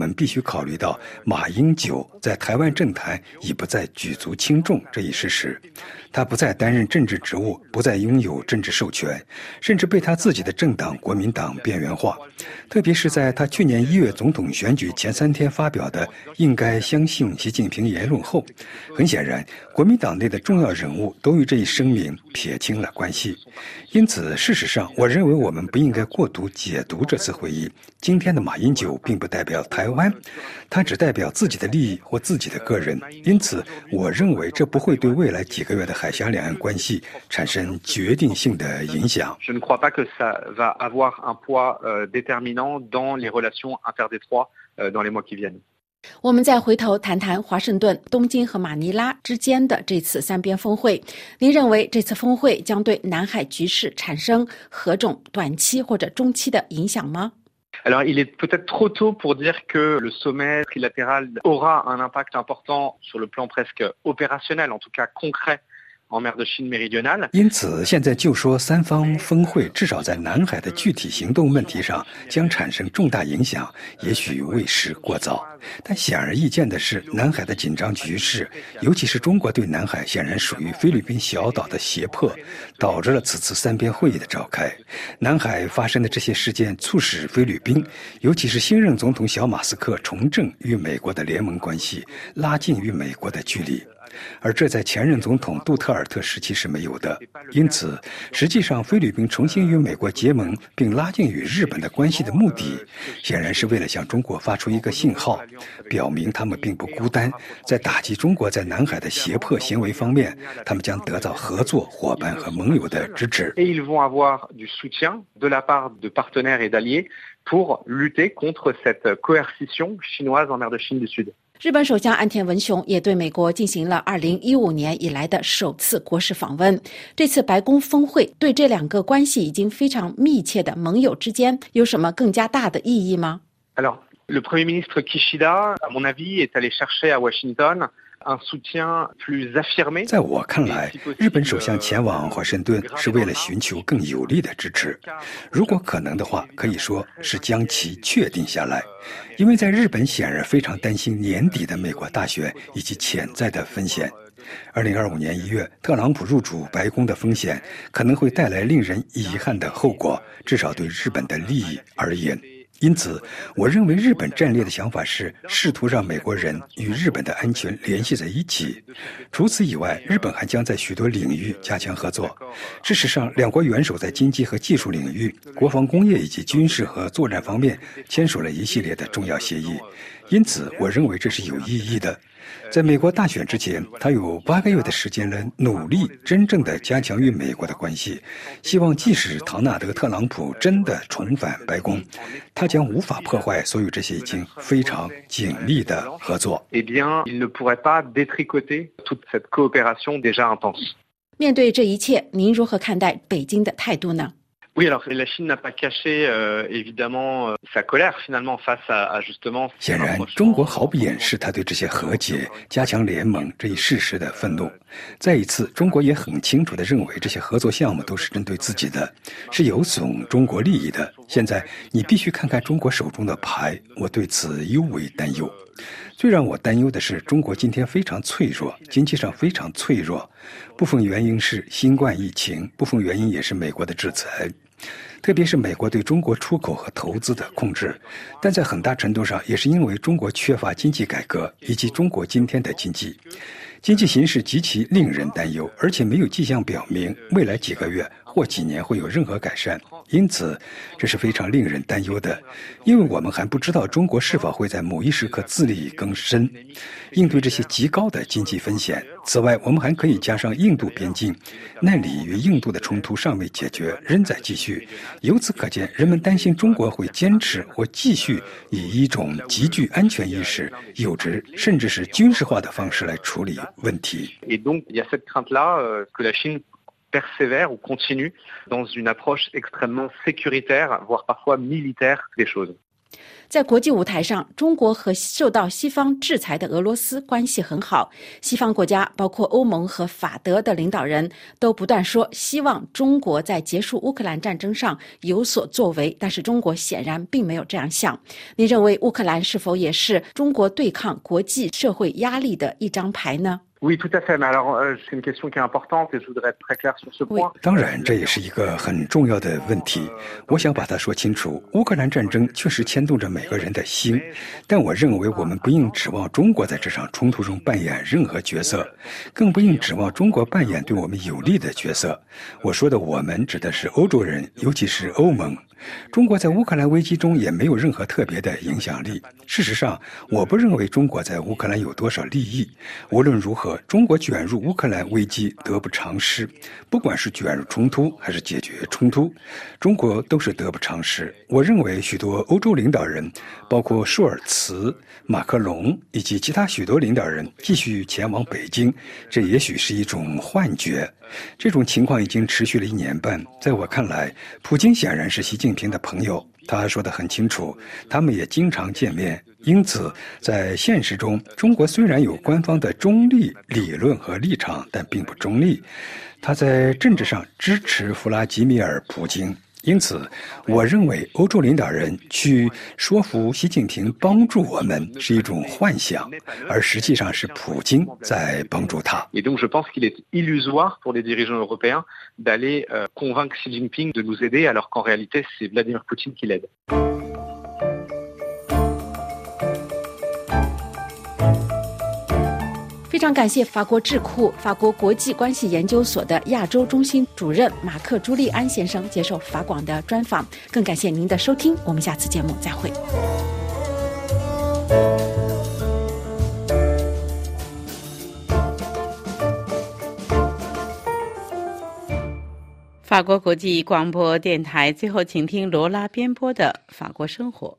考虑到马英九在台湾政坛已不再举足轻重这一事实。他不再担任政治职务，不再拥有政治授权，甚至被他自己的政党国民党边缘化。特别是在他去年1月总统选举前3天发表的应该相信习近平言论后，很显然国民党内的重要人物都与这一声明撇清了关系。因此事实上，我认为我们不应该过度解读这次会议。今天的马英九并不代表台湾，他只代表自己的利益或自己的个人，因此我认为这不会对未来几个月的海峡两岸关系产生决定性的影响。 Je ne crois pas que ça va avoir un poids déterminant dans les relations interdétroites dans les mois qui viennent。 我们再回头谈谈华盛顿、东京和马尼拉之间的这次三边峰会。您认为这次峰会将对南海局势产生何种短期或者中期的影响吗 ？Alors, il est peut-être trop tôt pour dire que le sommet trilatéral aura un impact important sur le plan presque opérationnel, en tout cas concret. 因此现在就说三方峰会至少在南海的具体行动问题上将产生重大影响，也许为时过早。但显而易见的是，南海的紧张局势，尤其是中国对南海显然属于菲律宾小岛的胁迫，导致了此次三边会议的召开。南海发生的这些事件促使菲律宾，尤其是新任总统小马斯克重振与美国的联盟关系，拉近与美国的距离。而这在前任总统杜特尔特时期是没有的。因此实际上菲律宾重新与美国结盟并拉近与日本的关系的目的，显然是为了向中国发出一个信号，表明他们并不孤单，在打击中国在南海的胁迫行为方面，他们将得到合作伙伴和盟友的支持。 Et ils vont avoir du soutien de la part de partenaires et d'alliés pour lutter contre cette coercition chinoise en mer de Chine du Sud。 日本首相岸田文雄也对美国进行了2015年以来的首次国事访问。这次白宫峰会对这两个关系已经非常密切的盟友之间有什么更加大的意义吗？ Alors, le Premier ministre Kishida, à mon avis, est allé chercher à Washington un soutien plus affirmé。 在我看来，日本首相前往华盛顿是为了寻求更有力的支持，如果可能的话，可以说是将其确定下来。因为在日本显然非常担心年底的美国大选以及潜在的风险。2025年1月，特朗普入主白宫的风险可能会带来令人遗憾的后果，至少对日本的利益而言。因此，我认为日本战略的想法是试图让美国人与日本的安全联系在一起。除此以外，日本还将在许多领域加强合作。事实上，两国元首在经济和技术领域、国防工业以及军事和作战方面签署了一系列的重要协议。因此，我认为这是有意义的。在美国大选之前，他有8个月的时间来努力真正的加强与美国的关系。希望即使唐纳德·特朗普真的重返白宫，他将无法破坏所有这些已经非常紧密的合作。 Eh bien, il ne pourrait pas détricoter toute cette coopération déjà intense。 面对这一切，您如何看待北京的态度呢？ Oui, alors la Chine n'a pas caché évidemment sa colère finalement face à justement。 显然，中国毫不掩饰他对这些和解、加强联盟这一事实的愤怒。再一次，中国也很清楚地认为这些合作项目都是针对自己的，是有损中国利益的。现在你必须看看中国手中的牌，我对此尤为担忧。最让我担忧的是，中国今天非常脆弱，经济上非常脆弱。部分原因是新冠疫情，部分原因也是美国的制裁。特别是美国对中国出口和投资的控制，但在很大程度上也是因为中国缺乏经济改革以及中国今天的经济形势极其令人担忧，而且没有迹象表明未来几个月或几年会有任何改善。因此，这是非常令人担忧的，因为我们还不知道中国是否会在某一时刻自力更生，应对这些极高的经济风险。此外，我们还可以加上印度边境，那里与印度的冲突尚未解决，仍在继续。由此可见，人们担心中国会坚持或继续以一种极具安全意识、有质甚至是军事化的方式来处理问题。 Et donc, il y a cette crainte-là que la Chine persévère ou continue dans une approche extrêmement sécuritaire, voire parfois militaire des choses. 在国际舞台上，中国和受到西方制裁的俄罗斯关系很好。西方国家，包括欧盟和法德的领导人都不断说希望中国在结束乌克兰战争上有所作为，但是中国显然并没有这样想。您认为乌克兰是否也是中国对抗国际社会压力的一张牌呢 ？Oui, tout à fait. Mais alors, c'est une question qui est importante et je voudrais être très clair sur ce point. 当然，这也是一个很重要的问题。我想把它说清楚。乌克兰战争确实牵动着每个人的心，但我认为我们不应指望中国在这场冲突中扮演任何角色，更不应指望中国扮演对我们有利的角色。我说的我们指的是欧洲人，尤其是欧盟。中国在乌克兰危机中也没有任何特别的影响力。事实上，我不认为中国在乌克兰有多少利益。无论如何，中国卷入乌克兰危机得不偿失。不管是卷入冲突还是解决冲突，中国都是得不偿失。我认为许多欧洲领导人，包括舒尔茨、马克龙以及其他许多领导人继续前往北京，这也许是一种幻觉。这种情况已经持续了1年半。在我看来，普京显然是习近平的朋友，他说得很清楚，他们也经常见面。因此，在现实中，中国虽然有官方的中立理论和立场，但并不中立。他在政治上支持弗拉基米尔·普京。因此，我认为欧洲领导人去说服习近平帮助我们是一种幻想，而实际上是普京在帮助他。 Et donc, je pense qu'il est illusoire pour les dirigeants européens d'aller convaincre Xi Jinping de nous aider, alors qu'en réalité, c'est Vladimir Poutine qui l'aide. 非常感谢法国智库法国国际关系研究所的亚洲中心主任马克·朱利安先生接受法广的专访，更感谢您的收听，我们下次节目再会。 法国国际广播电台，最后请听罗拉编播的《法国生活》。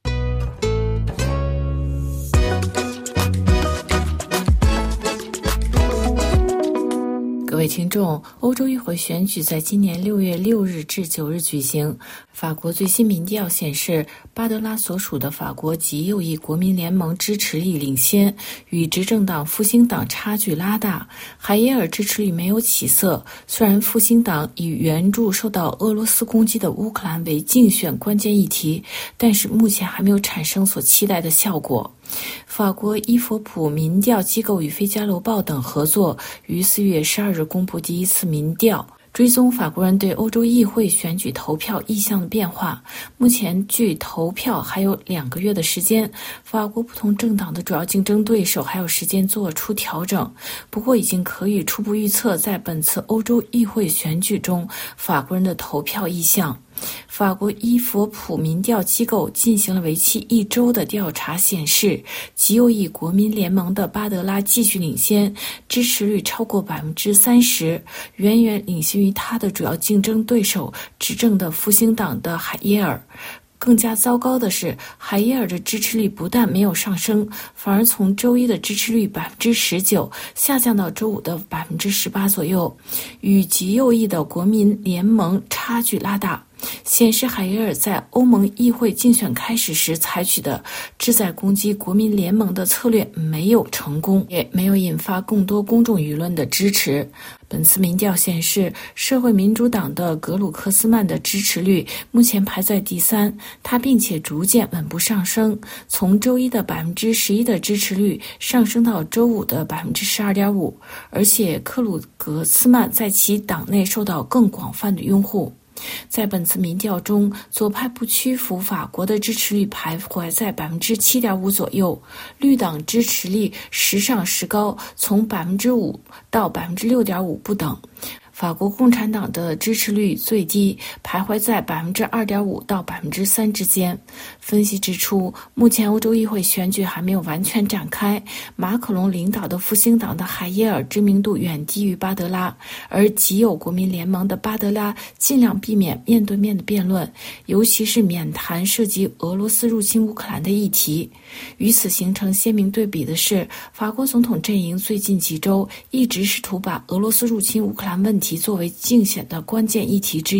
各位听众，欧洲议会选举在今年6月6日至9日举行。法国最新民调显示，巴德拉所属的法国极右翼国民联盟支持率领先，与执政党复兴党差距拉大。海耶尔支持率没有起色，虽然复兴党以援助受到俄罗斯攻击的乌克兰为竞选关键议题，但是目前还没有产生所期待的效果。法国伊佛普民调机构与《费加罗报》等合作，于4月12日公布第一次民调，追踪法国人对欧洲议会选举投票意向的变化。目前距投票还有2个月的时间，法国不同政党的主要竞争对手还有时间做出调整。不过已经可以初步预测，在本次欧洲议会选举中，法国人的投票意向。法国伊佛普民调机构进行了为期1周的调查，显示极右翼国民联盟的巴德拉继续领先，支持率超过30%，远远领先于他的主要竞争对手执政的复兴党的海耶尔。更加糟糕的是，海耶尔的支持率不但没有上升，反而从周一的支持率19%下降到周五的18%左右，与极右翼的国民联盟差距拉大，显示海耶尔在欧盟议会竞选开始时采取的旨在攻击国民联盟的策略没有成功，也没有引发更多公众舆论的支持。本次民调显示，社会民主党的格鲁克斯曼的支持率目前排在第3，他并且逐渐稳步上升，从周一的11%的支持率上升到周五的12.5%，而且克鲁格斯曼在其党内受到更广泛的拥护。在本次民调中，左派不屈服法国的支持率徘徊在7.5%左右，绿党支持率时上时高，从5%到6.5%不等。法国共产党的支持率最低，徘徊在2.5%到3%之间。分析指出，目前欧洲议会选举还没有完全展开，马克龙领导的复兴党的海耶尔知名度远低于巴德拉，而极右国民联盟的巴德拉尽量避免面对面的辩论，尤其是免谈涉及俄罗斯入侵乌克兰的议题。与此形成鲜明对比的是，法国总统阵营最近几周一直试图把俄罗斯入侵乌克兰问题作为竞选的关键议题之一。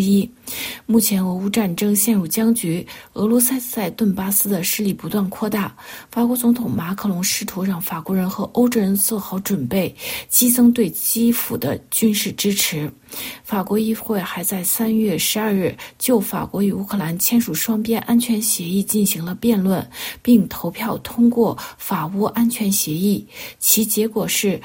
目前俄乌战争陷入僵局，俄罗斯在顿巴斯的势力不断扩大。法国总统马克龙试图让法国人和欧洲人做好准备，激增对基辅的军事支持。法国议会还在3月12日就法国与乌克兰签署双边安全协议进行了辩论，并投票通过法乌安全协议，其结果是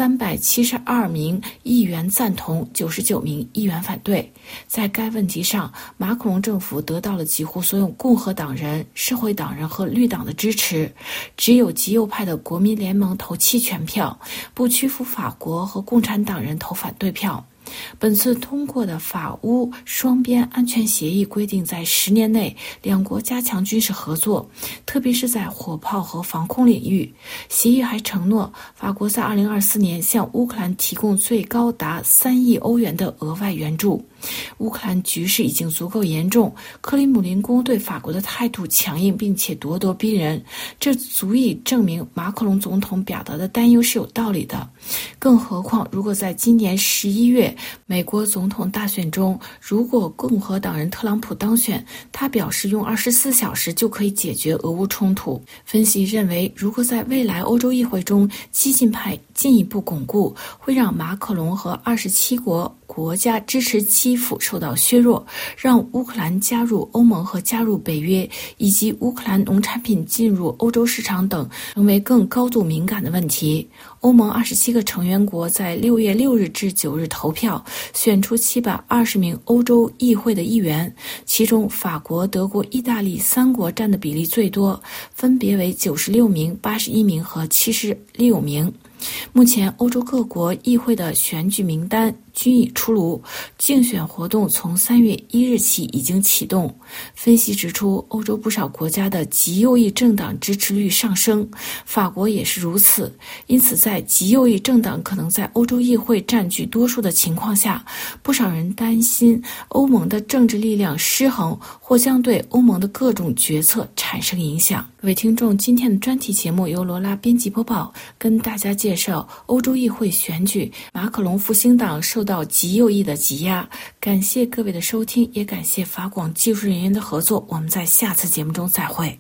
372名议员赞同，99名议员反对。在该问题上，马克龙政府得到了几乎所有共和党人、社会党人和绿党的支持，只有极右派的国民联盟投弃权票，不屈服法国和共产党人投反对票。本次通过的法乌双边安全协议规定，在10年内两国加强军事合作，特别是在火炮和防空领域。协议还承诺，法国在2024年向乌克兰提供最高达3亿欧元的额外援助。乌克兰局势已经足够严重，克里姆林宫对法国的态度强硬并且咄咄逼人，这足以证明马克龙总统表达的担忧是有道理的。更何况，如果在今年11月美国总统大选中，如果共和党人特朗普当选，他表示用24小时就可以解决俄乌冲突。分析认为，如果在未来欧洲议会中激进派进一步巩固，会让马克龙和27国家支持基辅受到削弱，让乌克兰加入欧盟和加入北约，以及乌克兰农产品进入欧洲市场等，成为更高度敏感的问题。欧盟27个成员国在6月6日至9日投票，选出720名欧洲议会的议员，其中法国、德国、意大利3国占的比例最多，分别为96名、81名和76名。目前欧洲各国议会的选举名单均已出炉，竞选活动从3月1日起已经启动。分析指出，欧洲不少国家的极右翼政党支持率上升，法国也是如此。因此，在极右翼政党可能在欧洲议会占据多数的情况下，不少人担心欧盟的政治力量失衡，或将对欧盟的各种决策产生影响。各位听众，今天的专题节目由罗拉编辑播报，跟大家介绍欧洲议会选举，马克龙复兴党受到极右翼的挤压。感谢各位的收听，也感谢法广技术人员的合作。我们在下次节目中再会。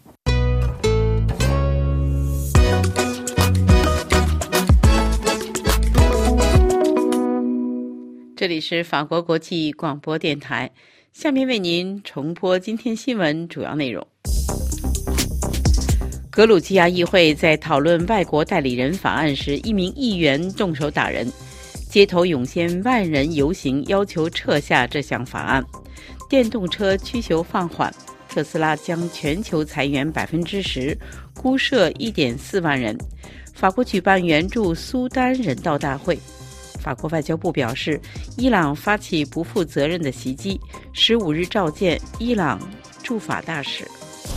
这里是法国国际广播电台，下面为您重播今天新闻主要内容。格鲁吉亚议会在讨论外国代理人法案时，一名议员动手打人，街头涌现万人游行，要求撤下这项法案。电动车需求放缓，特斯拉将全球裁员10%，估设1.4万人。法国举办援助苏丹人道大会。法国外交部表示，伊朗发起不负责任的袭击，15日召见伊朗驻法大使。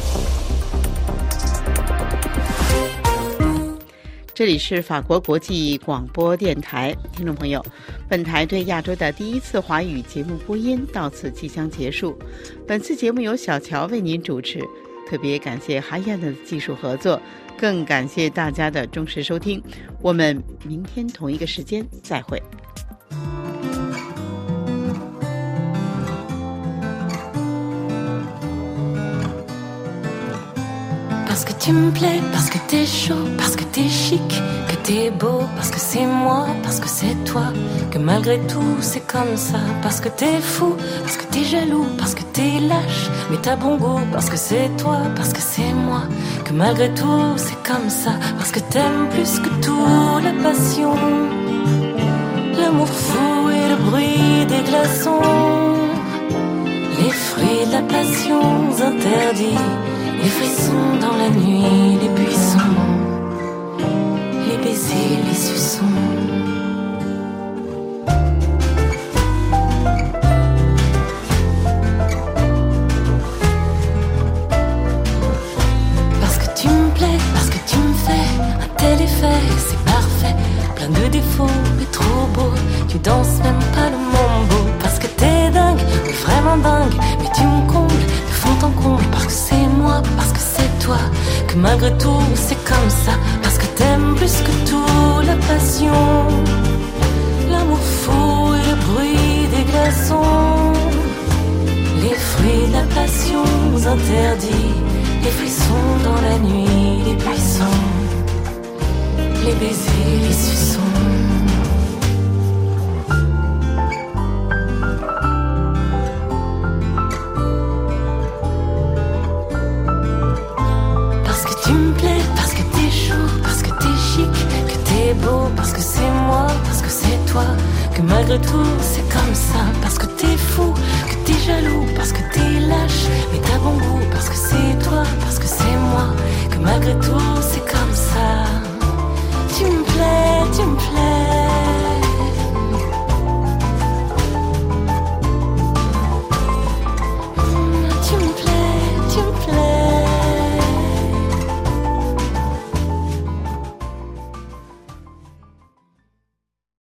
这里是法国国际广播电台，听众朋友，本台对亚洲的第一次华语节目播音到此即将结束。本次节目由小乔为您主持，特别感谢哈燕的技术合作，更感谢大家的忠实收听。我们明天同一个时间再会。 Parce que tu me plais, parce que t'es chaud, parce que t'es chic, que t'es beau, parce que c'est moi, parce que c'est toi, que malgré tout c'est comme ça. Parce que t'es fou, parce que t'es jaloux, parce que t'es lâche, mais t'as bon goût, parce que c'est toi, parce que c'est moi, que malgré tout c'est comme ça. Parce que t'aimes plus que tout la passion, l'amour fou et le bruit des glaçons, les fruits de la passion interdits, les frissons dans la nuit, les buissons, les baisers, les suçons. Parce que tu me plais, parce que tu me fais un tel effet, c'est parfait, plein de défauts mais trop beau, tu danses même pas le mambo. Parce que t'es dingue, vraiment dingue, mais tu me combles de fond en comble. Parce que c'est moi, parce que c'est toi, que malgré tout c'est comme ça. Parce que t'aimes plus que tout la passion, l'amour fou et le bruit des glaçons, fruits de la passion interdits, les frissons dans la nuit, les puissants, les baisers, les suçons. Parce que tu me plais, parce que t'es chaud, parce que t'es chic, que t'es beau, parce que c'est moi, parce que c'est toi, que malgré tout c'est comme ça, parce que t'es fou, que t'es jaloux, parce que t'es lâche, mais t'as bon goût, parce que c'est toi, parce que c'est moi, que malgré tout c'est